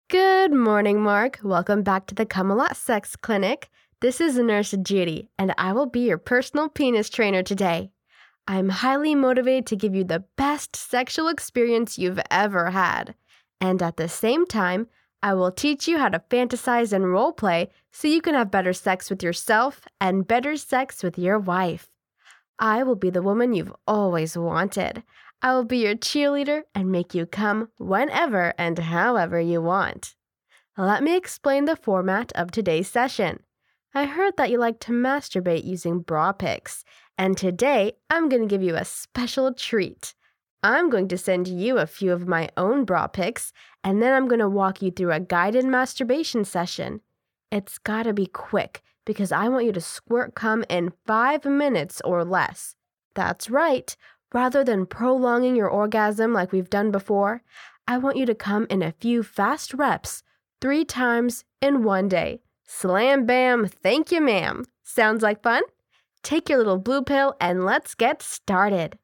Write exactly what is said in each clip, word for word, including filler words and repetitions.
Good morning, Mark. Welcome back to the Come-A-Lot Sex Clinic. This is Nurse Judy, and I will be your personal penis trainer today. I'm highly motivated to give you the best sexual experience you've ever had. And at the same time, I will teach you how to fantasize and role play so you can have better sex with yourself and better sex with your wife. I will be the woman you've always wanted. I will be your cheerleader and make you come whenever and however you want. Let me explain the format of today's session. I heard that you like to masturbate using bra pics, and today I'm going to give you a special treat. I'm going to send you a few of my own bra pics, and then I'm going to walk you through a guided masturbation session. It's gotta be quick because I want you to squirt cum in five minutes or less. That's right. Rather than prolonging your orgasm like we've done before, I want you to come in a few fast reps, three times in one day. Slam bam, thank you ma'am. Sounds like fun? Take your little blue pill and let's get started.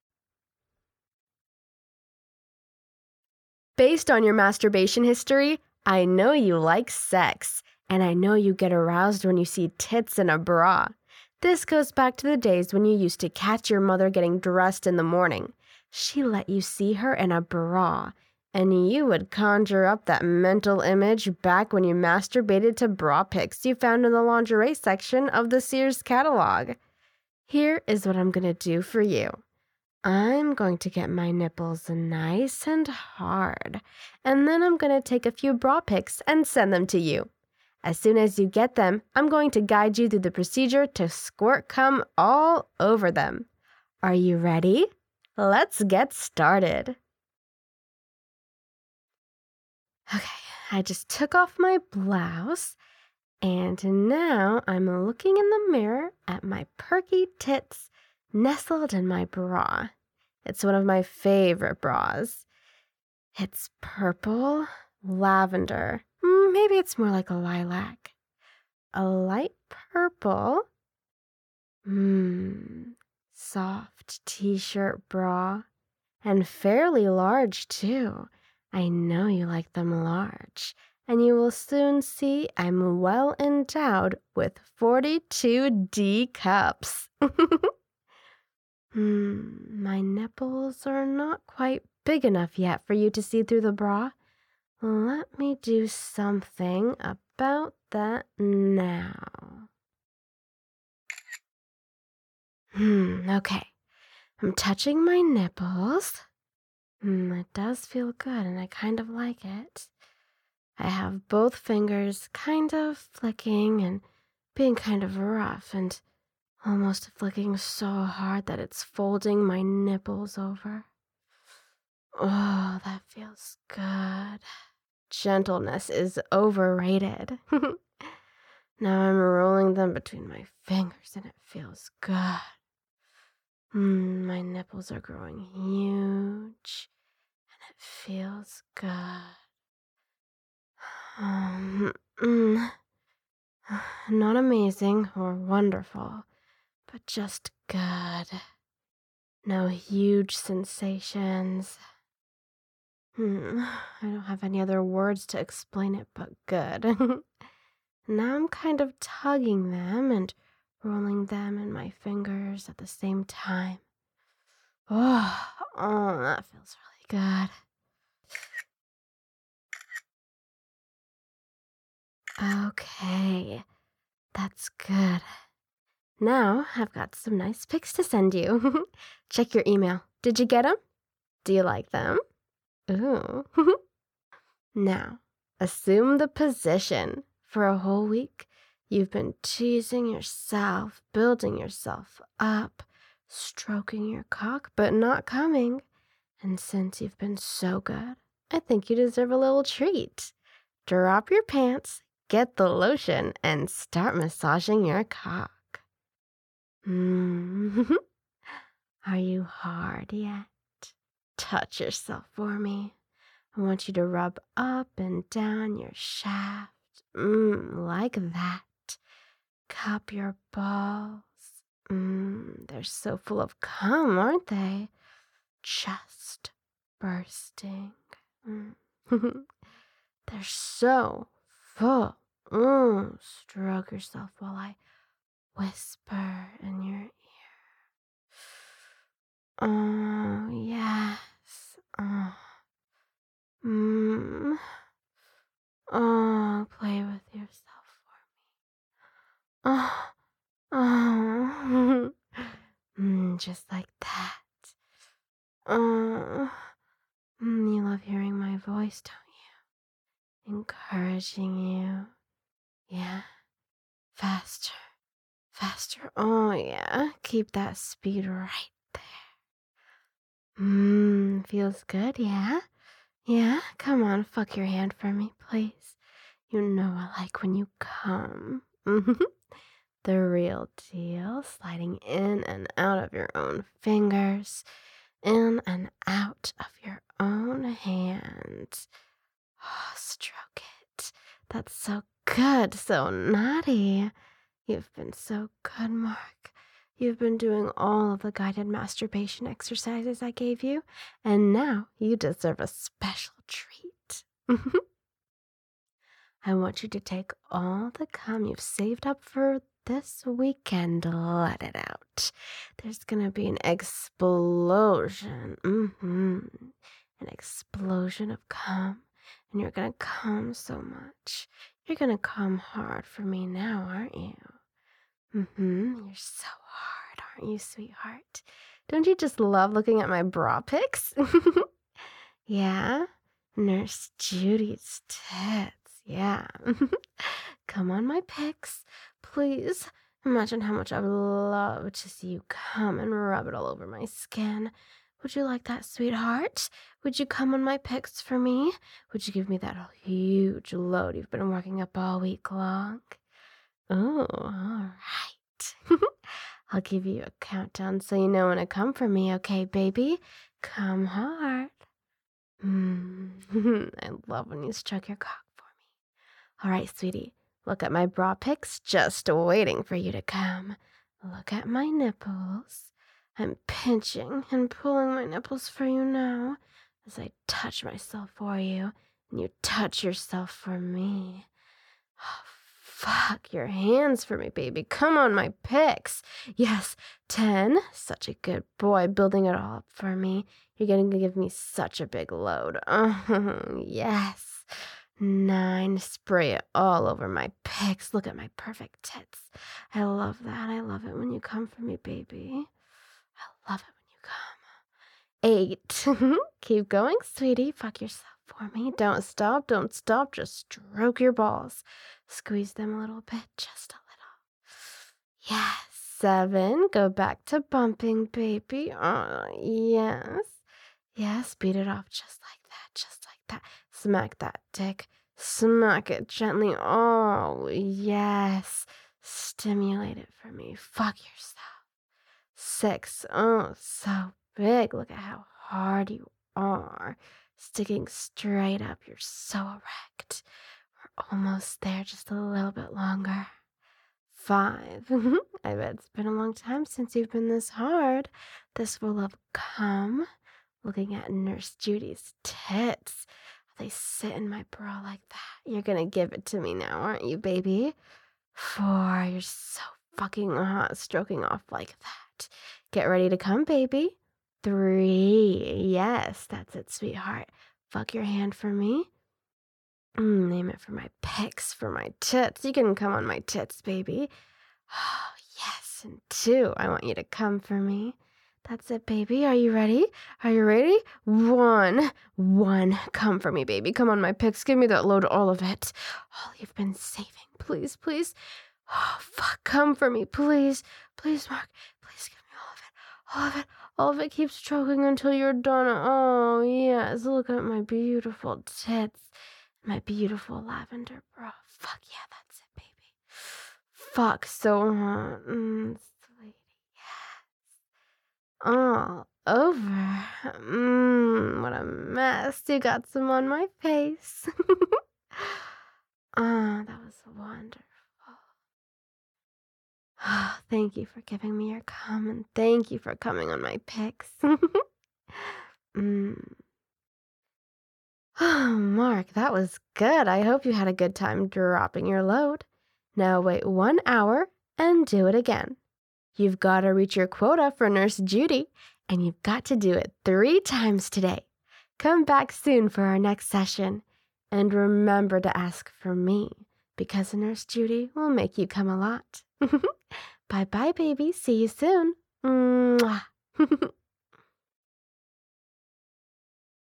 Based on your masturbation history, I know you like sex, and I know you get aroused when you see tits in a bra. This goes back to the days when you used to catch your mother getting dressed in the morning. She let you see her in a bra, and you would conjure up that mental image back when you masturbated to bra pics you found in the lingerie section of the Sears catalog. Here is what I'm going to do for you. I'm going to get my nipples nice and hard, and then I'm going to take a few bra pics and send them to you. As soon as you get them, I'm going to guide you through the procedure to squirt cum all over them. Are you ready? Let's get started. Okay, I just took off my blouse, and now I'm looking in the mirror at my perky tits nestled in my bra. It's one of my favorite bras. It's purple, lavender. Maybe it's more like a lilac. A light purple. Mmm, soft t-shirt bra. And fairly large, too. I know you like them large. And you will soon see I'm well endowed with forty-two D cups. Hmm, my nipples are not quite big enough yet for you to see through the bra. Let me do something about that now. Hmm, okay. I'm touching my nipples. Hmm, it does feel good and I kind of like it. I have both fingers kind of flicking and being kind of rough and almost flicking so hard that it's folding my nipples over. Oh, that feels good. Gentleness is overrated. Now I'm rolling them between my fingers and it feels good. Mm, my nipples are growing huge and it feels good. Um, mm, not amazing or wonderful, but just good. No huge sensations. Hmm, I don't have any other words to explain it but good. Now I'm kind of tugging them and rolling them in my fingers at the same time. Oh, oh, that feels really good. Okay, that's good. Now I've got some nice pics to send you. Check your email. Did you get them? Do you like them? Ooh. Now, assume the position. For a whole week, you've been teasing yourself, building yourself up, stroking your cock, but not coming. And since you've been so good, I think you deserve a little treat. Drop your pants, get the lotion, and start massaging your cock. Mm. Are you hard yet? Touch yourself for me. I want you to rub up and down your shaft. Mmm, like that. Cup your balls. Mmm, they're so full of cum, aren't they? Chest bursting. Mm. They're so full. Mm, stroke yourself while I whisper in your ear. Oh, yes. Oh, mm. Oh, play with yourself for me. Oh, oh. mm, just like that. Oh, mm, you love hearing my voice, don't you? Encouraging you. Yeah. Faster. Faster. Oh, yeah. Keep that speed right there. Mmm, feels good, yeah? Yeah? Come on, fuck your hand for me, please. You know I like when you come. Mhm. The real deal, sliding in and out of your own fingers, in and out of your own hands. Oh, stroke it. That's so good, so naughty. You've been so good, Mark. You've been doing all of the guided masturbation exercises I gave you, and now you deserve a special treat. I want you to take all the cum you've saved up for this weekend, let it out. There's gonna be an explosion. Mm-hmm. An explosion of cum. And you're gonna cum so much. You're gonna cum hard for me now, aren't you? Mm-hmm. You're so hard, aren't you, sweetheart? Don't you just love looking at my bra pics? Yeah? Nurse Judy's tits. Yeah. Come on, my pics. Please. Imagine how much I would love to see you come and rub it all over my skin. Would you like that, sweetheart? Would you come on my pics for me? Would you give me that huge load you've been working up all week long? Oh, all right. I'll give you a countdown so you know when to come for me, okay, baby? Come hard. Mm. I love when you stroke your cock for me. All right, sweetie, look at my bra pics, just waiting for you to come. Look at my nipples. I'm pinching and pulling my nipples for you now as I touch myself for you and you touch yourself for me. Oh, fuck your hands for me, baby. Come on, my pics. Yes, ten. Such a good boy, building it all up for me. You're going to give me such a big load. Oh, yes. Nine. Spray it all over my pics. Look at my perfect tits. I love that. I love it when you come for me, baby. I love it when you come. Eight. Keep going, sweetie. Fuck yourself for me. Don't stop. Don't stop. Just stroke your balls. Squeeze them a little bit. Just a little. Yes. Seven. Go back to bumping, baby. Oh, yes. Yes. Beat it off just like that. Just like that. Smack that dick. Smack it gently. Oh, yes. Stimulate it for me. Fuck yourself. Six. Oh, so big. Look at how hard you are. Sticking straight up. You're so erect. We're almost there. Just a little bit longer. Five. I bet it's been a long time since you've been this hard. This will have come. Looking at Nurse Judy's tits. They sit in my bra like that. You're gonna give it to me now, aren't you, baby? Four. You're so fucking hot, stroking off like that. Get ready to come, baby. Three. Yes, that's it, sweetheart. Fuck your hand for me. Mm, name it for my pics, for my tits. You can come on my tits, baby. Oh, yes. And two. I want you to come for me. That's it, baby. Are you ready? Are you ready? One. One. Come for me, baby. Come on my pics. Give me that load, all of it. All you've been saving. Please, please. Oh, fuck. Come for me, please. Please, Mark. Please give me all of it. All of it. All of it. Keep stroking until you're done. Oh, yes. Look at my beautiful tits. My beautiful lavender bra. Fuck yeah, that's it, baby. Fuck so hot. Mm, sweetie, yes. All over. Mmm, what a mess. You got some on my face. Oh, that was wonderful. Oh, thank you for giving me your cum, and thank you for coming on my pics. mm. Oh, Mark, that was good. I hope you had a good time dropping your load. Now wait one hour and do it again. You've got to reach your quota for Nurse Judy, and you've got to do it three times today. Come back soon for our next session. And remember to ask for me, because Nurse Judy will make you come a lot. Bye-bye, baby. See you soon. Mwah.